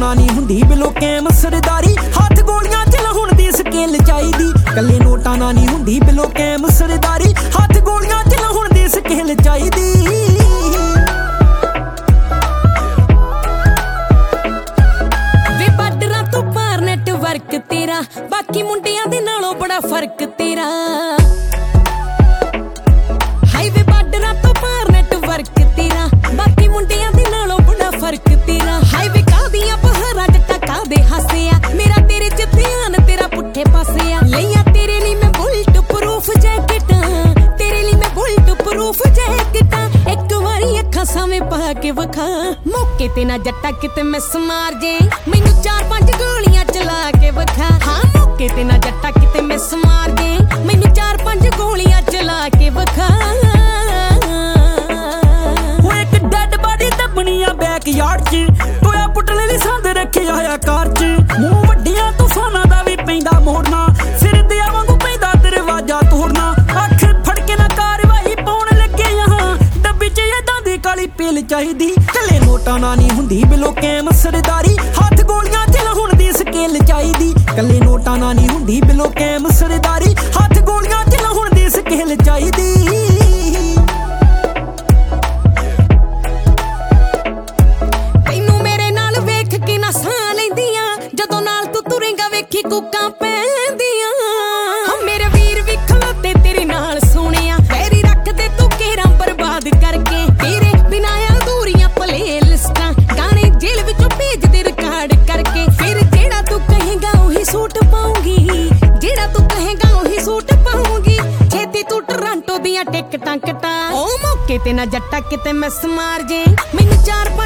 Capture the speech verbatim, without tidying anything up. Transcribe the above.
ਨਾਲ ਨਹੀਂ ਹੁੰਦੀ ਬਿਲੋ ਕੈਮ ਸਰਦਾਰੀ ਹੱਥ ਗੋਲੀਆਂ ਚਲਾਉਣ ਦੀ ਸਕਿੱਲ ਚਾਹੀਦੀ ਕੱਲੇ ਨੋਟਾਂ ਨਾਲ ਨਹੀਂ ਹੁੰਦੀ ਬਿਲੋ ਕੈਮ ਸਰਦਾਰੀ ਹੱਥ ਗੋਲੀਆਂ ਚਲਾਉਣ ਦੀ ਸਕਿੱਲ ਚਾਹੀਦੀ ਵੇ ਬਾਰਡਰਾਂ ਤੋਂ ਪਾਰ ਨੈਟਵਰਕ ਤੇਰਾ ਬਾਕੀ ਮੁੰਡਿਆਂ ਦੇ ਨਾਲੋਂ ਬੜਾ ਫਰਕ ਤੇਰਾ ਹਾਈਵੇ ਬਾਰਡਰਾਂ ਤੋਂ ਪਾਰ ਨੈਟਵਰਕ ਤੇਰਾ ਬਾਕੀ ਮੁੰਡਿਆਂ ਦੇ ਨਾਲੋਂ ਬੜਾ ਫਰਕ ਤੇਰਾ ਹਾਈਵੇ ਕਾਦੀਆਂ ਪਹਾੜਾਂ ਜੱਟਾ ਕਾਦੇ ਹਾਸਿਆ ਮੇਰਾ ਤੇਰੇ ਚ ਧਿਆਨ ਤੇਰਾ ਪੁੱਠੇ ਪਾਸੇ ਆ ਲਈਆਂ ਤੇਰੇ ਲਈ ਮੈਂ ਬੁਲਟ ਪ੍ਰੂਫ ਜੈਕਟਾਂ ਤੇਰੇ ਲਈ ਮੈਂ ਬੁਲਟ ਪ੍ਰੂਫ ਜੈਕਟਾਂ ਇੱਕ ਵਾਰੀ ਅੱਖਾਂ ਸਾਵੇਂ ਪਾ ਕੇ ਵਿਖਾ ਮੌਕੇ ਤੇ ਨਾ ਜੱਟਾ ਕਿਤੇ ਮਿਸ ਮਾਰ ਜੇ ਮੈਨੂੰ ਚਾਰ ਪੰਜ ਗੋਲੀਆਂ ਚਲਾ ਕੇ ਵਿਖਾ ਹਾਂ ਮੌਕੇ ਤੇ ਨਾ ਜੱਟਾ ਕਿਤੇ ਮਿਸ ਮਾਰ ਜੇ ਮੈਨੂੰ ਚਾਰ ਪੰਜ ਗੋਲੀਆਂ ਚਲਾ ਕੇ ਵਿਖਾ ਉਹ ਇੱਕ ਡੈਡ ਬਾਡੀ ਦੱਬਣੀ ਆ ਬੈਕ ਯਾਰਡ 'ਚ ਟੋਇਆ ਪੁੱਟਲੇ ਲਈ ਸੰਦ ਰੱਖਿਆ ਹੋਇਆ ਕਾਰ 'ਚ ਮੂੰਹ ਵੱਡੀਆਂ ਤੂਫਾਨਾਂ ਦਾ ਵੀ ਪੈਂਦਾ ਮੋੜਨਾ ਸਿਰ ਦੇ ਵਾਂਗੂ ਪੈਂਦਾ ਦਰਵਾਜ਼ਾ ਤੋੜਨਾ ਅੱਖ ਫੜ ਕੇ ਨਾ ਕਾਰਵਾਈ ਪਾਉਣ ਲੱਗੇ ਹਾਂ ਡੱਬੀ 'ਚ ਏਦਾਂ ਦੀ ਕਾਲੀ ਪੀਲ ਚਾਹੀਦੀ ਕੱਲੇ ਨੋਟਾਂ ਨਾਲ ਨਹੀਂ ਹੁੰਦੀ ਬਿਲੋ ਕੈਮ ਸਰਦਾਰੀ ਹੱਥ ਗੋਲੀਆਂ ਚਲਾਉਣ ਦੀ ਸਕਿੱਲ ਚਾਹੀਦੀ ਕੱਲੇ ਨੋਟਾਂ ਨਾਲ ਨਹੀਂ ਹੁੰਦੀ ਬਿਲੋ ਕੈਮ ਸਰਦਾਰੀ ਹੱਥ ਗੋਲੀਆਂ ਚਲਾਉਣ ਦੀ ਸਕਿੱਲ ਚਾਹੀਦੀ ਜਦੋਂ ਨਾਲ ਤੂੰ ਤੁਰੇਂਗਾ ਵੇਖੀ ਕੁੱਕਾਂ ਪੈਂਦੀਆਂ ਮੇਰੇ ਵੀਰ ਵੀ ਖਲੋਤੇ ਤੇਰੇ ਨਾਲ ਸੋਹਣਿਆ ਵੈਰੀ ਰੱਖਦੇ ਤੂੰ ਕੇਰਾਂ ਬਰਬਾਦ ਕਰਕੇ ਤੇਰੇ ਬਿਨਾਂ ਅਧੂਰੀਆਂ ਪਲੇ ਲਿਸਟਾਂ ਗਾਣੇ ਜੇਲ੍ਹ ਵਿੱਚੋਂ ਭੇਜਦੇ ਰਿਕਾਰਡ ਕਰਕੇ ਫਿਰ ਜਿਹੜਾ ਤੂੰ ਕਹੇਗਾ ਉਹੀ ਸੂਟ ਪਾਉਂਗੀ ਜਿਹੜਾ ਤੂੰ ਕਹੇਗਾ ਉਹੀ ਸੂਟ ਪਾਉਂਗੀ ਛੇਤੀ ਤੂੰ ਟੋਰਾਂਟੋ ਦੀਆਂ ਟਿਕਟਾਂ ਕਟਾ ਉਹ ਮੌਕੇ ਤੇ ਨਾ ਜੱਟਾ ਕਿਤੇ ਮਿਸ ਮਾਰ ਜੇ ਮੈਨੂੰ ਚਾਰ